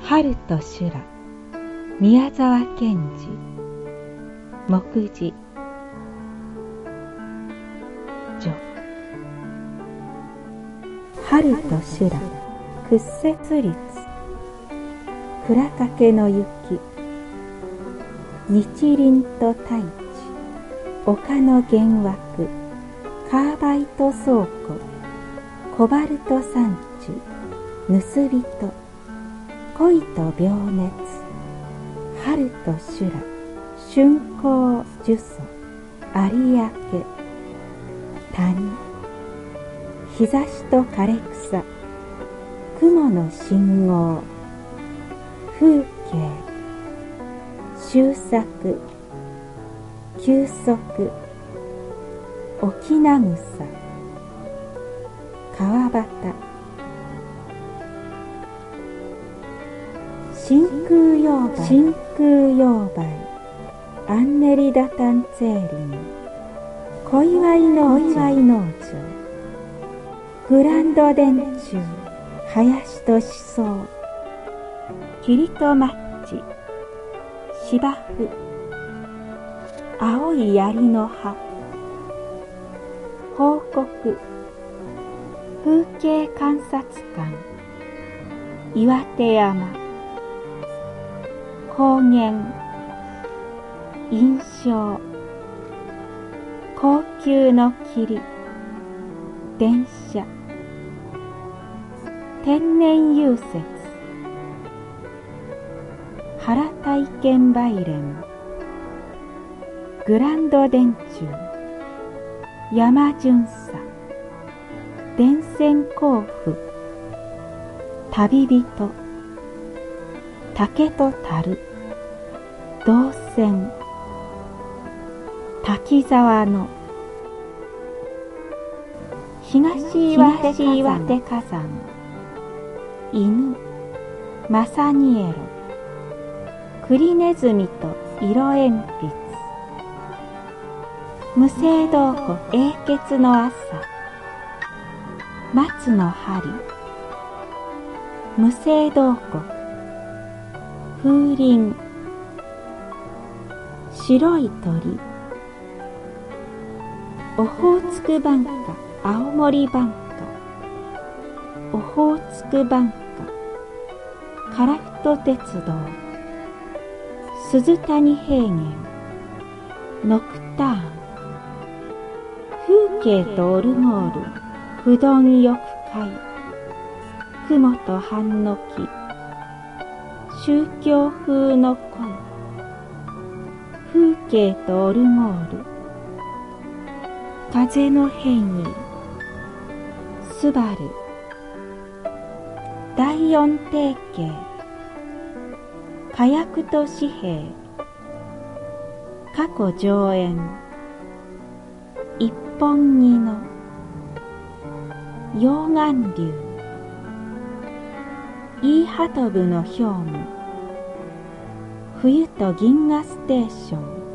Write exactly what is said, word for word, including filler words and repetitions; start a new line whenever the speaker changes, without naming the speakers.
春と修羅、宮沢賢治。目次序。春と修羅、屈折率。蔵掛けの雪。日輪と大地。丘の幻惑。カーバイト倉庫。コバルト産地。盗人。恋と病熱。春と修羅。春光呪詛。有明。谷。日差しと枯れ草。雲の信号。風景。終作。休息。沖名草。川端。真空溶媒。真空溶媒。アンネリダタンツェーリン。小祝農場。小祝農場。グランド電柱。林と思想。霧とマッチ。芝生。青い槍の葉。報告。風景観察館。岩手山。高原。印象。高級の霧。電車。天然融雪。原体験売連。グランド電柱。山巡査。電線交付。旅人。竹と樽。銅線。滝沢の。東岩手火山。犬。マサニエロ。クリネズミと色鉛筆。無声洞湖永訣の朝。松の針。無声洞湖。風鈴。白い鳥。オホーツクバンカ、青森バンカ。オホーツクバンカ。樺太鉄道。鈴谷平原。ノクターン。風景とオルゴール。不丼浴会。雲と半の木。宗教風の恋。風景とオルゴール。風の変異。スバル。第四定型。火薬と紙幣。過去上演。一本木の。溶岩流。イーハトブの氷武。冬と銀河ステーション。